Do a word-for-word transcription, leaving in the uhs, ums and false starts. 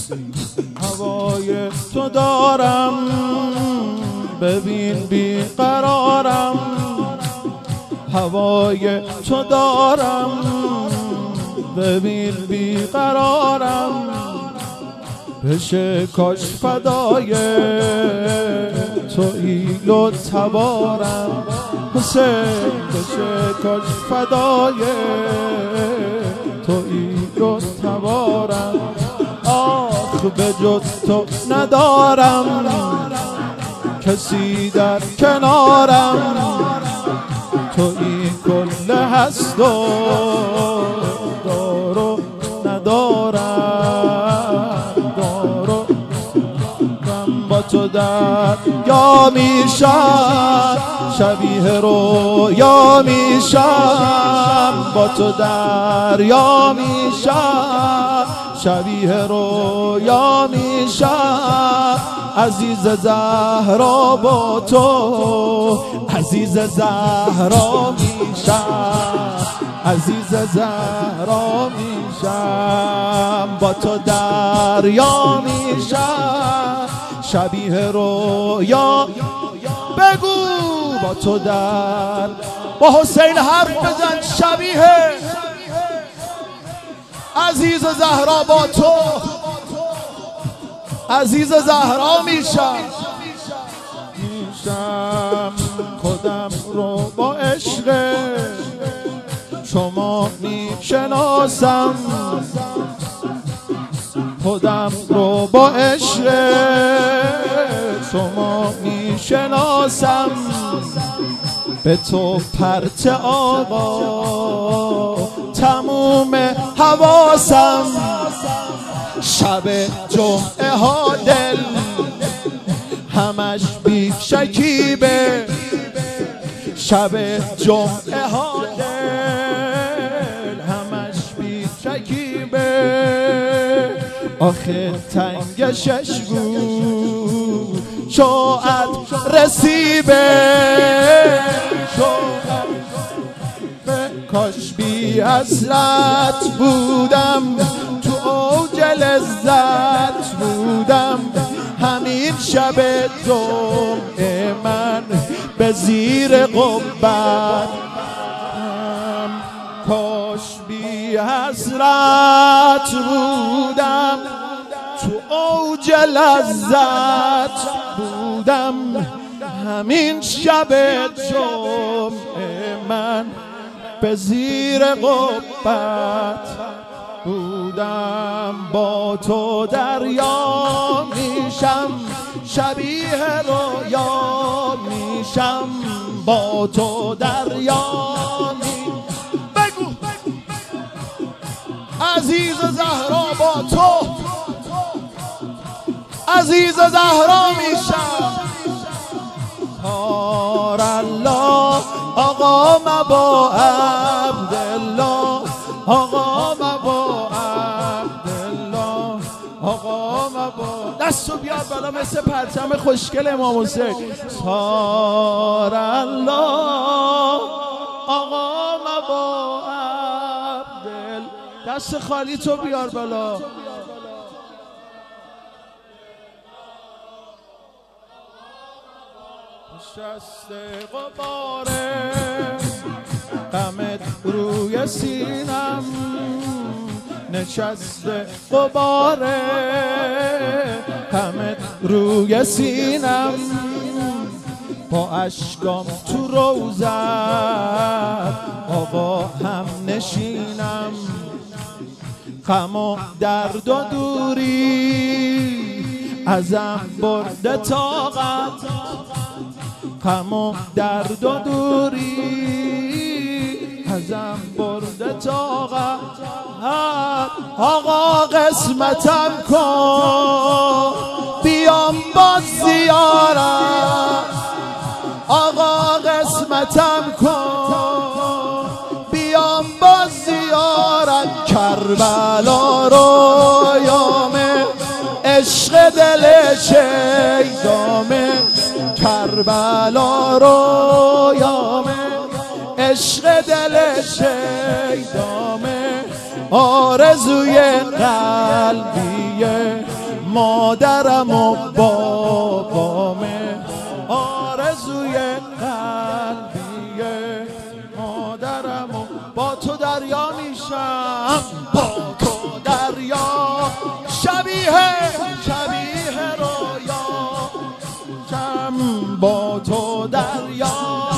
هوای تو دارم ببین بیقرارم، هوای تو دارم ببین بیقرارم، بشه کاش فدای تویی و تبارم حسین، بشه کاش فدای تویی و تبارم. آخ به جز تو ندارم کسی در کنارم، تویی کل هست و دارو ندارم، دارو من با تو در یا میشم، شبیه رو یا میشم، با تو در یا میشم، شبیه رو یا میشم، عزیز زهرا با تو، عزیز زهرا میشم، عزیز زهرا میشم، با تو دریا میشم، شبیه رویا بگو با تو در با حسین حرف بزن، شبیه عزیز زهرا با تو، عزیز زهرا میشم، میشم خودم رو با عشق شما میشناسم، خودم رو با عشق شما میشناسم، به تو پرت آقا تموم حواسم، شب جمعه ها دل همش بی شکیبه، شب جمعه ها دل همش بی شکیبه، آخه تنگ ششگو شاید رسیبه، کاش بی حسرت بودم تو اوج لذت بودم، همین شب جمعه من به زیر قبت، کاش بی حسرت بودم تو اوج لذت بودم، همین شب جمعه من به زیر قبت بودم، با تو دریا میشم، شبیه رویا میشم، با تو دریا می بگو عزیز زهرا با تو، عزیز زهرا میشم، پار الله آقا مبا عبدالله، آقا مبا عبدالله، آقا مبا دستو بیار بالا مثل پرچم خوشگل امام حسین، پار الله آقا مبا عبدالله، دست خالی تو بیار بالا، نشسته غباره غمت روی سینم، نشسته غباره غمت روی سینم، با اشکام تو روزت آقا هم نشینم، غم و درد و دوری ازم برده طاقت، غم و درد و دوری ازم برده طاقت، آقا قسمتم کن بیام باز زیارت، آقا قسمتم کن بیام باز زیارت، کربلا رو یامه عشق دل شیدامه، کربلا رو یامه عشق دل شیدامه، آرزوی قلبیه مادرم و بابامه، آرزوی قلبیه مادرم و با تو دریا میشم، با تو دریا شبیه شبیه رویا شم، با تو دریا